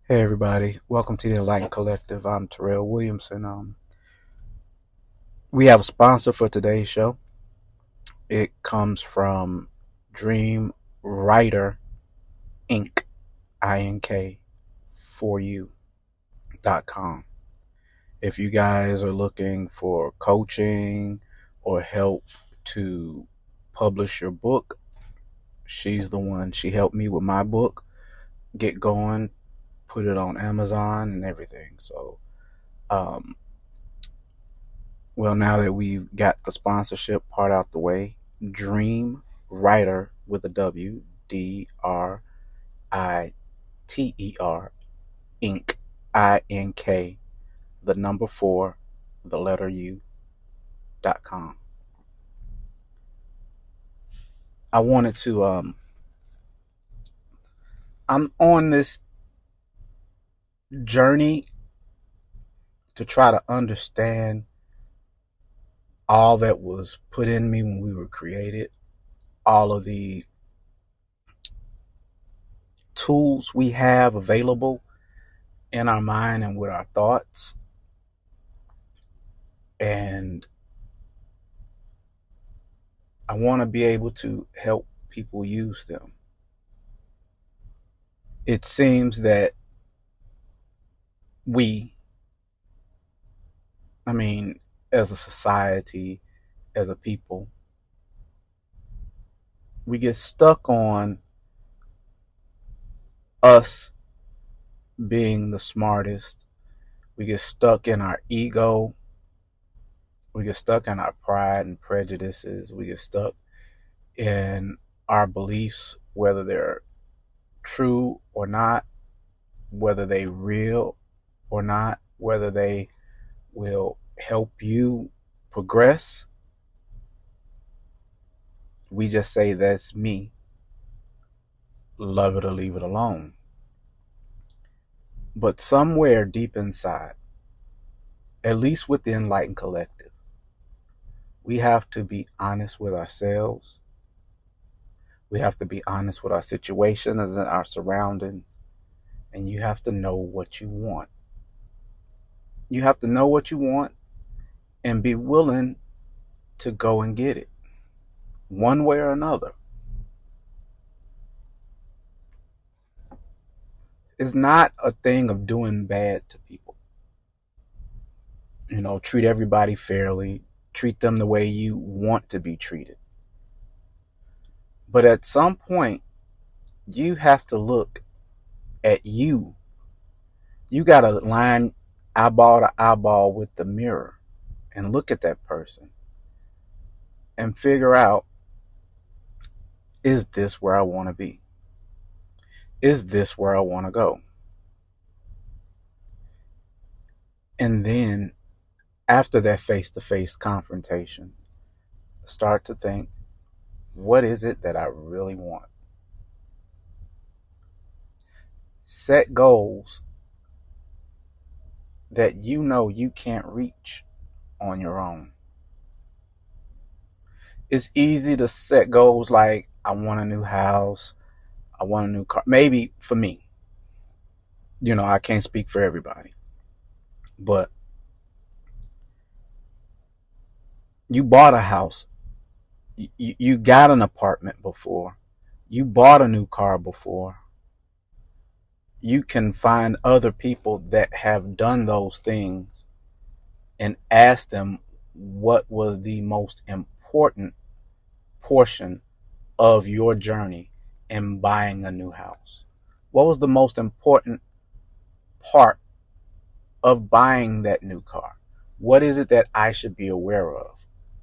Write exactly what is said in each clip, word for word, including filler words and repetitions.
Hey everybody, welcome to the Enlightened Collective. I'm Terrell Williamson. Um, we have a sponsor for today's show. It comes from Dream Writer Inc. I N K for you dot com. If you guys are looking for coaching or help to publish your book, she's the one. She helped me with my book get going, put it on Amazon and everything. So, um, Well, now that we've got the sponsorship part out the way, Dream Writer with a W, D R I T E R, Inc, I N K, the number four, the letter U, dot com. I wanted to, um, I'm on this journey to try to understand all that was put in me when we were created, all of the tools we have available in our mind and with our thoughts. And I want to be able to help people use them. It seems that we, I mean, as a society, as a people, we get stuck on us being the smartest. We get stuck in our ego. We get stuck in our pride and prejudices. We get stuck in our beliefs, whether they're true or not, whether they real or not, whether they will help you progress. We just say, that's me. Love it or leave it alone. But somewhere deep inside, at least with the Enlightened Collective, we have to be honest with ourselves. We have to be honest with our situations and our surroundings. And you have to know what you want. You have to know what you want and be willing to go and get it, one way or another. It's not a thing of doing bad to people. You know, treat everybody fairly. Treat them the way you want to be treated. But at some point, you have to look at you. You got to line eyeball to eyeball with the mirror and look at that person and figure out, is this where I want to be? Is this where I want to go? And then after that face-to-face confrontation, start to think, what is it that I really want? Set goals that you know you can't reach on your own. It's easy to set goals like, I want a new house, I want a new car. Maybe for me, you know, I can't speak for everybody, but you bought a house, you, you got an apartment before, you bought a new car before. You can find other people that have done those things and ask them what was the most important portion of your journey in buying a new house. What was the most important part of buying that new car? What is it that I should be aware of?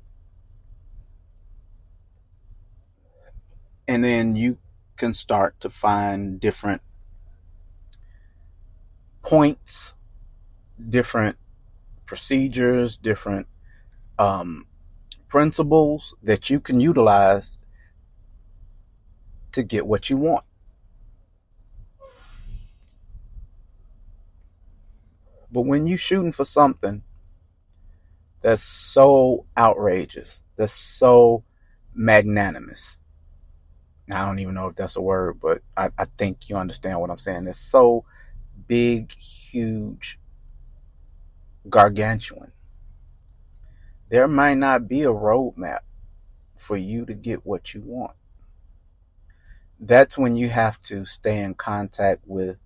And then you can start to find different points, different procedures, different um, principles that you can utilize to get what you want. But when you're shooting for something that's so outrageous, that's so magnanimous, I don't even know if that's a word, but I, I think you understand what I'm saying. It's so big, huge, gargantuan. There might not be a roadmap for you to get what you want. That's when you have to stay in contact with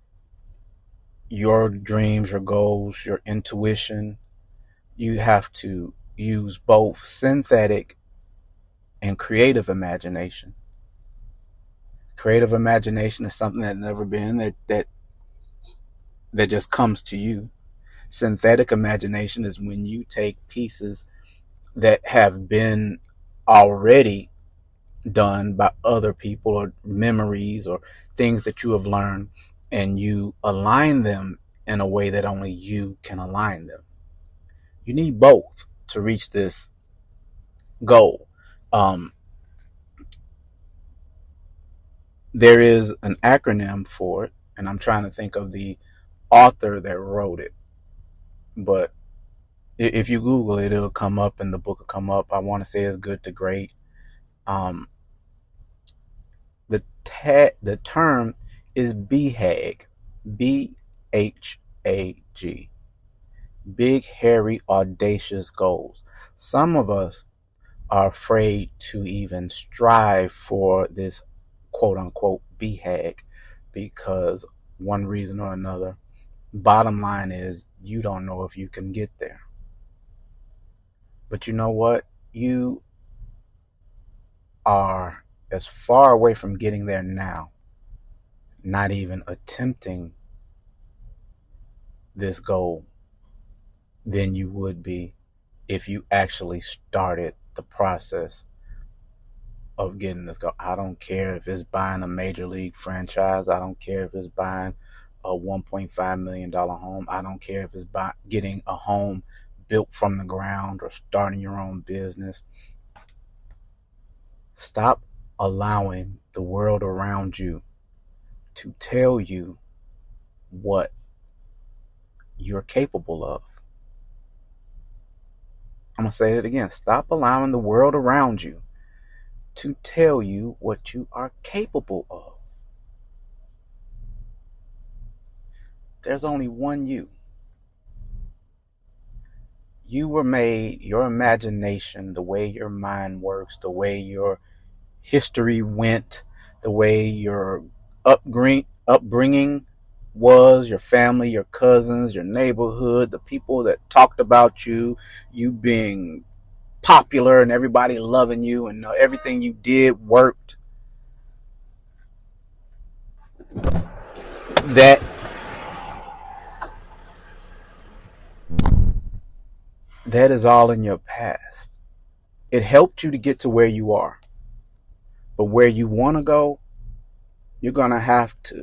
your dreams, your goals, your intuition. You have to use both synthetic and creative imagination. Creative imagination is something that's never been, that that that just comes to you. Synthetic imagination is when you take pieces that have been already done by other people, or memories, or things that you have learned, and you align them in a way that only you can align them. You need both to reach this goal. Um, there is an acronym for it, and I'm trying to think of the author that wrote it. But if you Google it, it'll come up, and the book will come up. I want to say it's Good to Great. Um, the ta- the term is B H A G, B H A G, big, hairy, audacious goals. Some of us are afraid to even strive for this quote unquote B H A G because one reason or another. Bottom line is, you don't know if you can get there. But you know what? You are as far away from getting there now, not even attempting this goal, than you would be if you actually started the process of getting this goal. I don't care if it's buying a major league franchise. I don't care if it's buying a one point five million dollars home. I don't care if it's buy, getting a home built from the ground, or starting your own business. Stop allowing the world around you to tell you what you're capable of. I'm going to say it again. Stop allowing the world around you to tell you what you are capable of. There's only one you. You were made, your imagination, the way your mind works, the way your history went, the way your upbringing was, your family, your cousins, your neighborhood, the people that talked about you, you being popular and everybody loving you, and everything you did worked. That that is all in your past. It helped you to get to where you are. But where you want to go, you're going to have to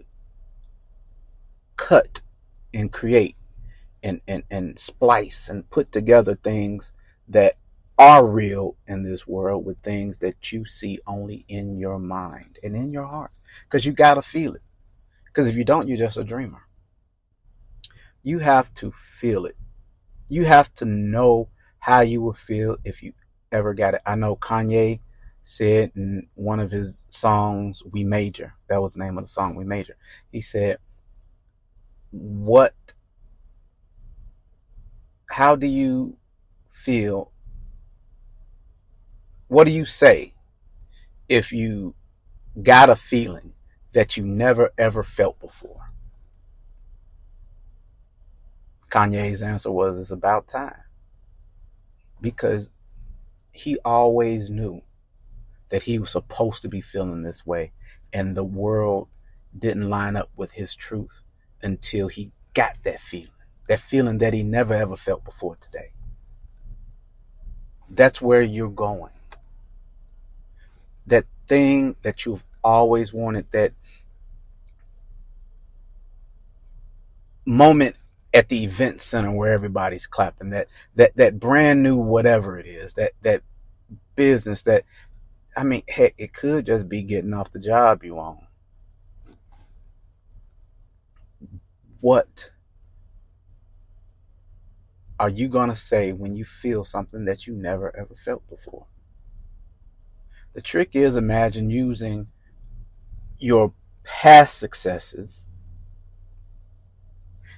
cut and create and, and, and splice and put together things that are real in this world with things that you see only in your mind and in your heart. Because you got to feel it. Because if you don't, you're just a dreamer. You have to feel it. You have to know how you would feel if you ever got it. I know Kanye said in one of his songs, We Major. That was the name of the song, We Major. He said, what, how do you feel? What do you say if you got a feeling that you never ever felt before? Kanye's answer was, it's about time. Because he always knew that he was supposed to be feeling this way, and the world didn't line up with his truth until he got that feeling, that feeling that he never ever felt before today. That's where you're going. That thing that you've always wanted, that moment at the event center where everybody's clapping, that that that brand new whatever it is, that that business, that, I mean, heck, it could just be getting off the job you own. What are you going to say when you feel something that you never ever felt before? The trick is, imagine using your past successes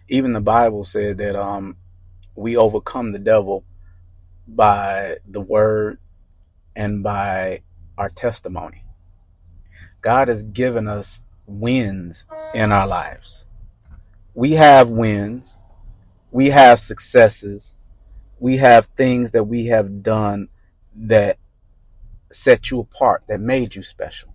Even the Bible said that um, we overcome the devil by the word and by our testimony. God has given us wins in our lives. We have wins. We have successes. We have things that we have done that set you apart, that made you special.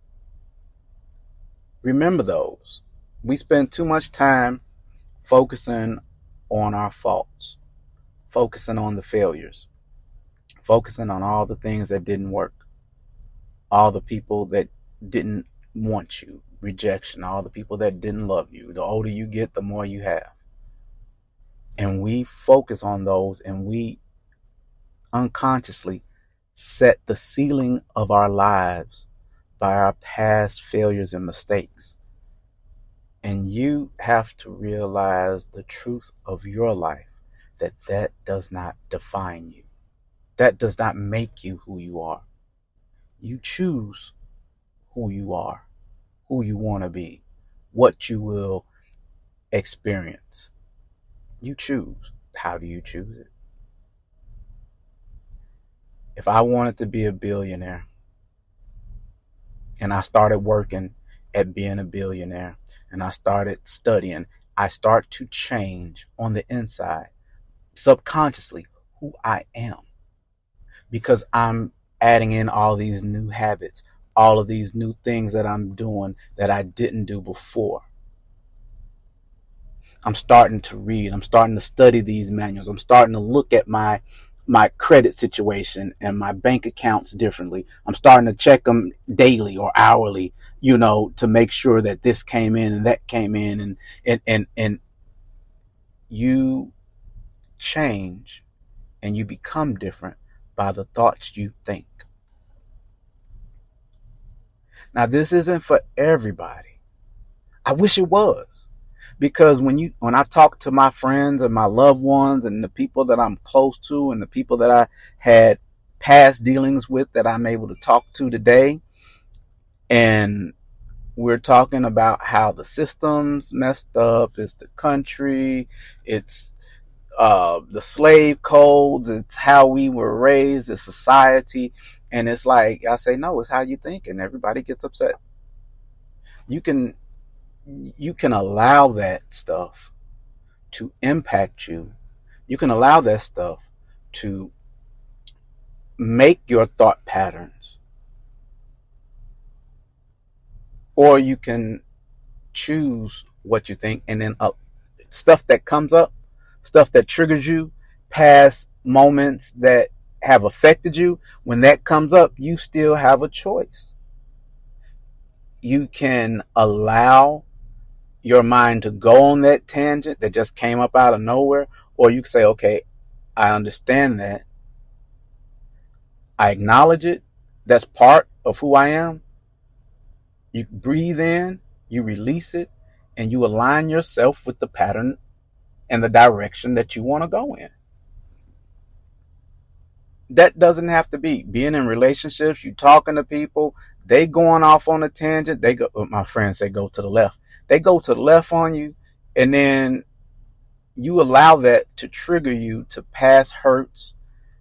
Remember those. We spend too much time focusing on our faults, focusing on the failures, focusing on all the things that didn't work, all the people that didn't want you, rejection, all the people that didn't love you. The older you get, the more you have. And we focus on those, and we unconsciously set the ceiling of our lives by our past failures and mistakes. And you have to realize the truth of your life, that that does not define you. That does not make you who you are. You choose who you are, who you want to be, what you will experience. You choose. How do you choose it? If I wanted to be a billionaire and I started working at being a billionaire and I started studying, I start to change on the inside, subconsciously, who I am, because I'm adding in all these new habits, all of these new things that I'm doing that I didn't do before. I'm starting to read. I'm starting to study these manuals. I'm starting to look at my my credit situation and my bank accounts differently. I'm starting to check them daily or hourly, you know, to make sure that this came in and that came in, and and and, and you change and you become different by the thoughts you think. Now, this isn't for everybody. I wish it was. Because when you when I talk to my friends and my loved ones and the people that I'm close to and the people that I had past dealings with that I'm able to talk to today, and we're talking about how the system's messed up, it's the country, it's uh, the slave codes, it's how we were raised, it's society, and it's like, I say, no, it's how you think, and everybody gets upset. You can you can allow that stuff to impact you. You can allow that stuff to make your thought patterns. Or you can choose what you think, and then uh, stuff that comes up, stuff that triggers you, past moments that have affected you, when that comes up, you still have a choice. You can allow your mind to go on that tangent that just came up out of nowhere, or you can say, okay, I understand that. I acknowledge it. That's part of who I am. You breathe in, you release it, and you align yourself with the pattern and the direction that you want to go in. That doesn't have to be being in relationships, you talking to people, they going off on a tangent, they go, my friends say go to the left. They go to the left on you, and then you allow that to trigger you to past hurts,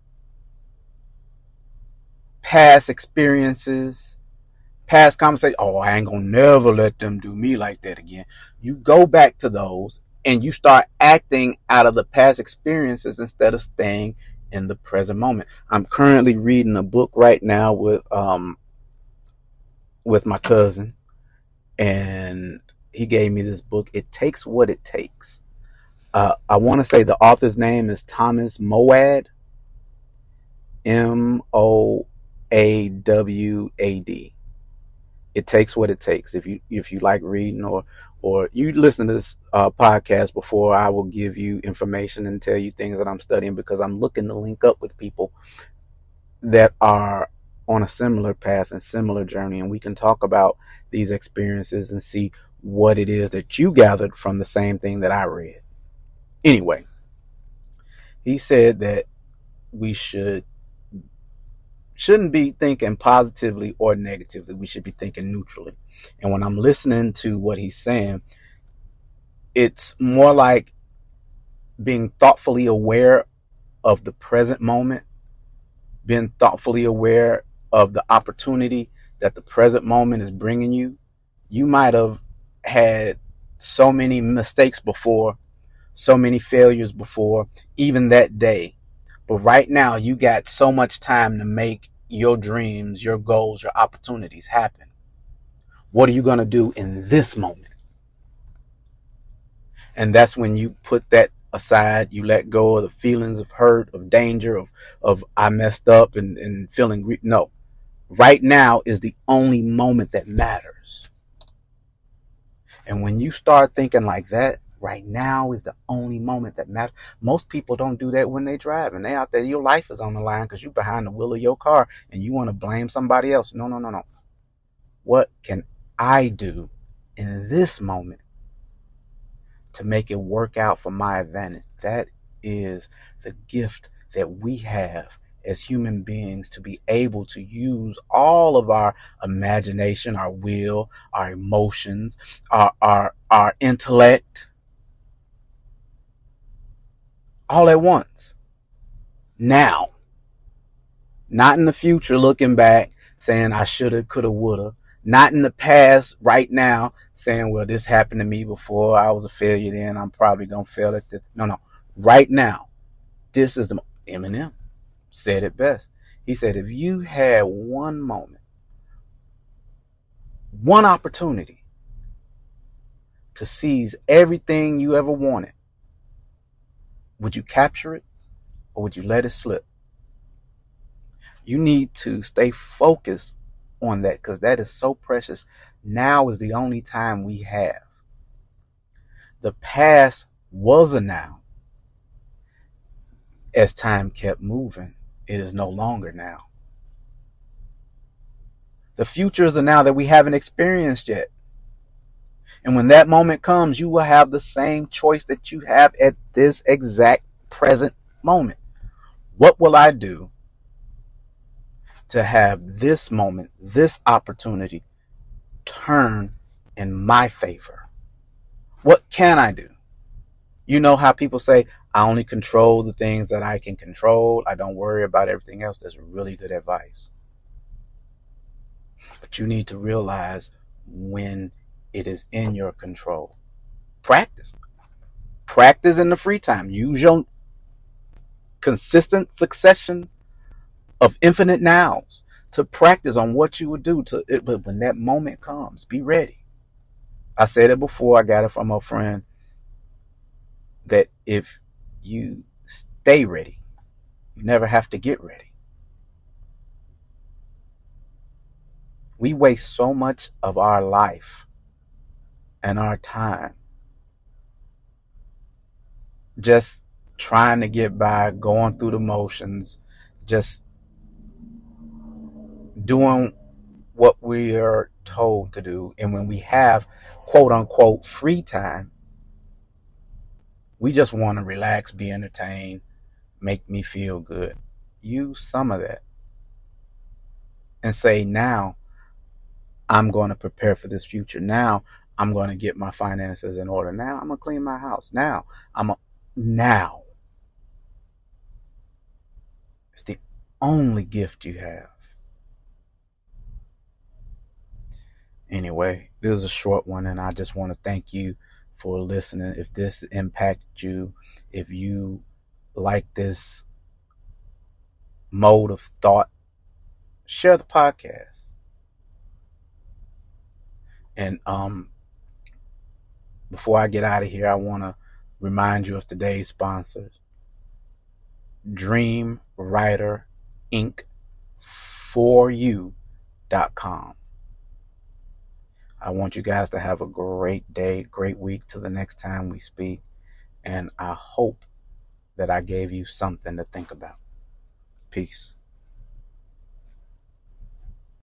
past experiences, past conversations. Oh, I ain't gonna never let them do me like that again. You go back to those and you start acting out of the past experiences instead of staying in the present moment. I'm currently reading a book right now with um with my cousin, and he gave me this book. It Takes What It Takes. Uh, I want to say the author's name is Thomas Moawad. M O A W A D. It Takes What It Takes. If you if you like reading, or or you listen to this uh, podcast before, I will give you information and tell you things that I'm studying, because I'm looking to link up with people that are on a similar path and similar journey, and we can talk about these experiences and see what it is that you gathered from the same thing that I read. Anyway, he said that we should shouldn't be thinking positively or negatively. We should be thinking neutrally. And when I'm listening to what he's saying, It's more like being thoughtfully aware of the present moment, being thoughtfully aware of the opportunity that the present moment is bringing you. You might have had so many mistakes before, so many failures before, even that day. But right now, you got so much time to make your dreams, your goals, your opportunities happen. What are you going to do in this moment? And that's when you put that aside. You let go of the feelings of hurt, of danger, of, of I messed up and, and feeling. Re- no, right now is the only moment that matters. And when you start thinking like that, right now is the only moment that matters. Most people don't do that when they drive and they out there. Your life is on the line because you're behind the wheel of your car and you want to blame somebody else. No, no, no, no. What can I do in this moment to make it work out for my advantage? That is the gift that we have as human beings, to be able to use all of our imagination, our will, our emotions, our our, our intellect, all at once. Now, not in the future looking back saying I shoulda, coulda, woulda. Not in the past right now saying, well, this happened to me before, I was a failure then, I'm probably gonna fail at this. No, no. Right now, this is the Eminem said it best. He said, if you had one moment, one opportunity to seize everything you ever wanted, would you capture it or would you let it slip? You need to stay focused on that because that is so precious. Now is the only time we have. The past was a now. As time kept moving, it is no longer now. The future is a now that we haven't experienced yet. And when that moment comes, you will have the same choice that you have at this exact present moment. What will I do to have this moment, this opportunity turn in my favor? What can I do? You know how people say, I only control the things that I can control. I don't worry about everything else. That's really good advice. But you need to realize when it is in your control. Practice. Practice in the free time. Use your consistent succession of infinite nows to practice on what you would do. To it, but when that moment comes, be ready. I said it before. I got it from a friend that if you stay ready, you never have to get ready. We waste so much of our life and our time just trying to get by, going through the motions, just doing what we are told to do. And when we have quote unquote free time, we just want to relax, be entertained, make me feel good. Use some of that and say, now I'm going to prepare for this future. Now I'm going to get my finances in order. Now I'm going to clean my house. Now I'm a, now. It's the only gift you have. Anyway, this is a short one, and I just want to thank you for listening. If this impacted you, if you like this mode of thought, share the podcast. And um, before I get out of here, I want to remind you of today's sponsors. Dream Writer Inc for you dot com. I want you guys to have a great day, great week till the next time we speak. And I hope that I gave you something to think about. Peace.